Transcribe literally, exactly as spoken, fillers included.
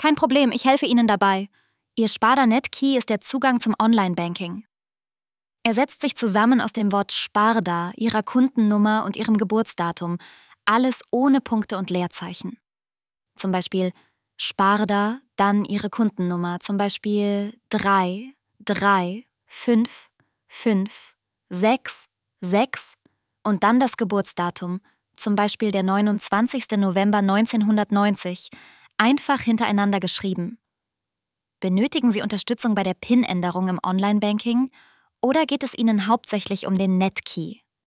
Kein Problem, ich helfe Ihnen dabei. Ihr Sparda-Net-Key ist der Zugang zum Online-Banking. Er setzt sich zusammen aus dem Wort Sparda, Ihrer Kundennummer und Ihrem Geburtsdatum, alles ohne Punkte und Leerzeichen. Zum Beispiel Sparda, dann Ihre Kundennummer, zum Beispiel drei, drei, fünf, fünf, sechs, sechs und dann das Geburtsdatum, zum Beispiel der neunundzwanzigster November neunzehnhundertneunzig, einfach hintereinander geschrieben. Benötigen Sie Unterstützung bei der P I N-Änderung im Online-Banking oder geht es Ihnen hauptsächlich um den Net-Key?